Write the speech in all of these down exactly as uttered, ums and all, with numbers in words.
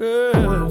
Girl.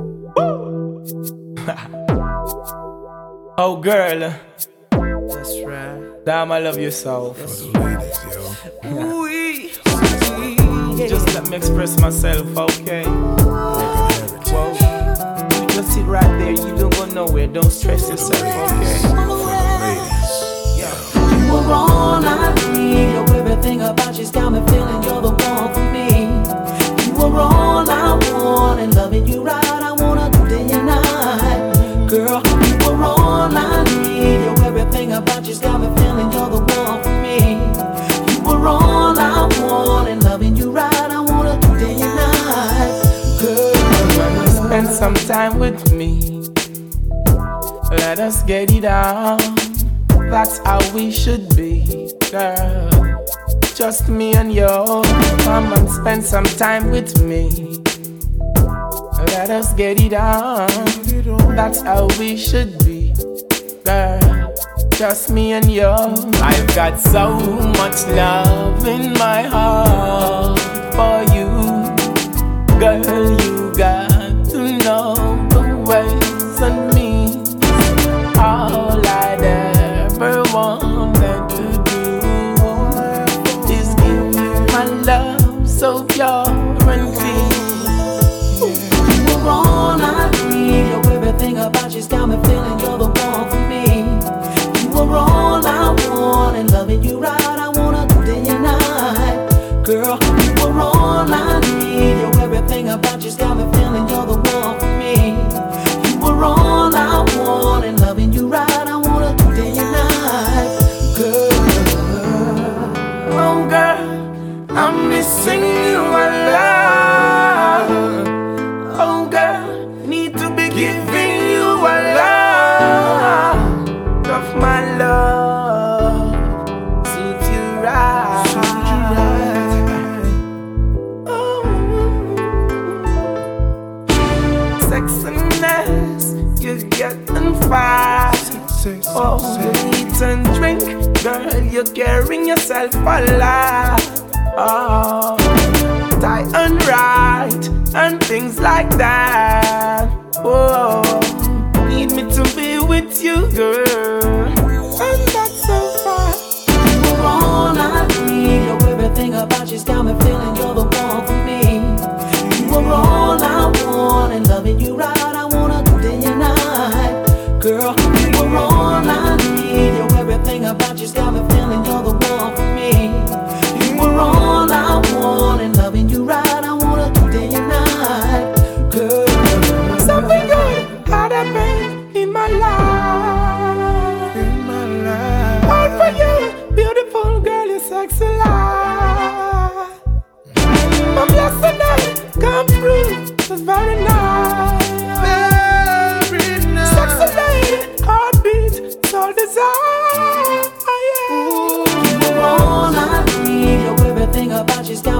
Oh, girl. That's right. Damn, I love you so. For the ladies, yo. Ooh, just let me express myself, okay? Whoa. You just sit right there, you don't go nowhere, don't stress yourself, okay? For the ladies, yo. You were all I need. Yo, everything about you's got me feeling you're the one for me. You were all I want, and loving you right, I wanna do day and night. Girl, you were all I need. Yo, everything about you's got me feeling you're the one for me. You were all I want, and loving you right, I wanna do day and night. Girl, spend some time with me. Let us get it on. That's how we should be, girl. Just me and you. Come and spend some time with me. Let us get it on. That's how we should be, girl. Just me and you. I've got so much love in my heart for you, girl. You got to know the ways and me. All I'd ever wanted to do is give you my love so pure and clean. you were all I need. Yo, everything about you's got me feeling you're the one for me. You were all I want, and loving you right, I wanna do day and night. Girl, you were all I need. Yo, everything about you's got me feeling you're the one for me. You were all I want, and loving you right, I wanna do day and night. Girl, Oh girl, I'm missing you a lot. Oh girl, need to be giving you a lot of my love. Suit you right. Oh. Sexiness, you getting fast. Oh, you eat and drink, girl, you're carrying yourself a lot. Oh, tie and right, and things like that. Oh, need me to be with you, girl, and that's so far. you were all I need. Yo, everything about you's got me feeling you're the one for me. You were all I want, and loving you right, I wanna do day and night. Girl, you were all I need. Yo, everything about you's got me feeling you're the one for me. You were all I want, and loving you right, I wanna do day and night. Girl, Something good had happened in my life. In my life. All for you, beautiful girl, you sexy life. My blessed night come through, it's very nice. Very nice. Sexy lady, heartbeat, soul desire. Oh, yeah. you were all I need. Yo, everything about you's got